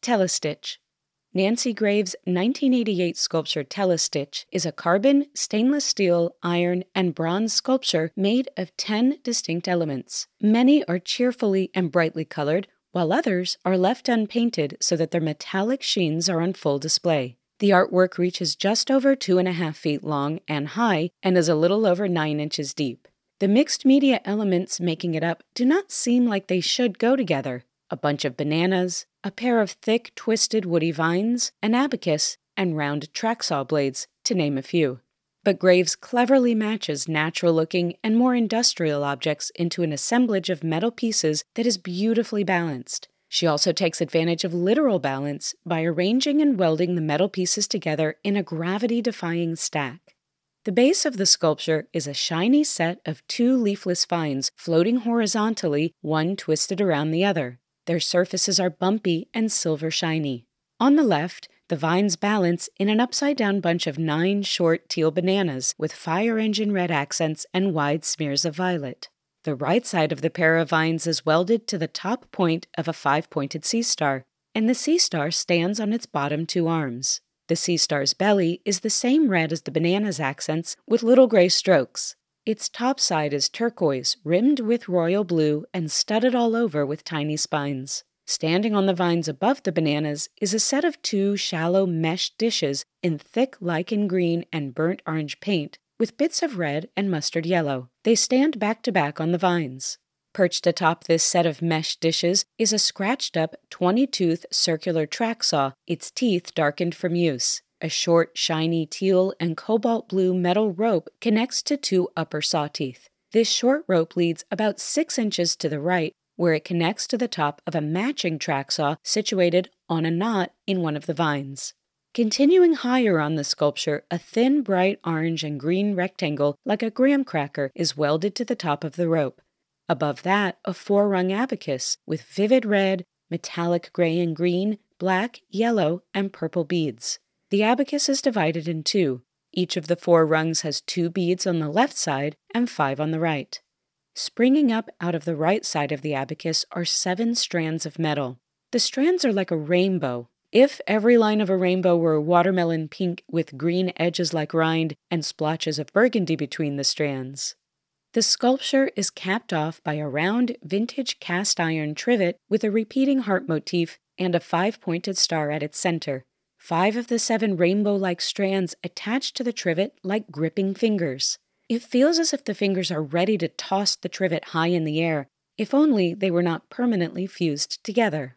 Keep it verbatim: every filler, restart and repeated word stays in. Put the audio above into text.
Telestitch. Nancy Graves' nineteen eighty-eight sculpture Telestitch is a carbon, stainless steel, iron, and bronze sculpture made of ten distinct elements. Many are cheerfully and brightly colored, while others are left unpainted so that their metallic sheens are on full display. The artwork reaches just over two and a half feet long and high and is a little over nine inches deep. The mixed media elements making it up do not seem like they should go together. A bunch of bananas, a pair of thick, twisted woody vines, an abacus, and round track saw blades, to name a few. But Graves cleverly matches natural-looking and more industrial objects into an assemblage of metal pieces that is beautifully balanced. She also takes advantage of literal balance by arranging and welding the metal pieces together in a gravity-defying stack. The base of the sculpture is a shiny set of two leafless vines floating horizontally, one twisted around the other. Their surfaces are bumpy and silver shiny. On the left, the vines balance in an upside-down bunch of nine short teal bananas with fire engine red accents and wide smears of violet. The right side of the pair of vines is welded to the top point of a five-pointed sea star, and the sea star stands on its bottom two arms. The sea star's belly is the same red as the banana's accents with little gray strokes. Its top side is turquoise, rimmed with royal blue and studded all over with tiny spines. Standing on the vines above the bananas is a set of two shallow mesh dishes in thick lichen green and burnt orange paint with bits of red and mustard yellow. They stand back to back on the vines. Perched atop this set of mesh dishes is a scratched-up twenty-tooth circular track saw, its teeth darkened from use. A short, shiny teal and cobalt blue metal rope connects to two upper saw teeth. This short rope leads about six inches to the right, where it connects to the top of a matching track saw situated on a knot in one of the vines. Continuing higher on the sculpture, a thin, bright orange and green rectangle like a graham cracker is welded to the top of the rope. Above that, a four-rung abacus with vivid red, metallic gray and green, black, yellow, and purple beads. The abacus is divided in two. Each of the four rungs has two beads on the left side and five on the right. Springing up out of the right side of the abacus are seven strands of metal. The strands are like a rainbow. If every line of a rainbow were watermelon pink with green edges like rind and splotches of burgundy between the strands. The sculpture is capped off by a round, vintage cast-iron trivet with a repeating heart motif and a five-pointed star at its center. Five of the seven rainbow-like strands attach to the trivet like gripping fingers. It feels as if the fingers are ready to toss the trivet high in the air, if only they were not permanently fused together.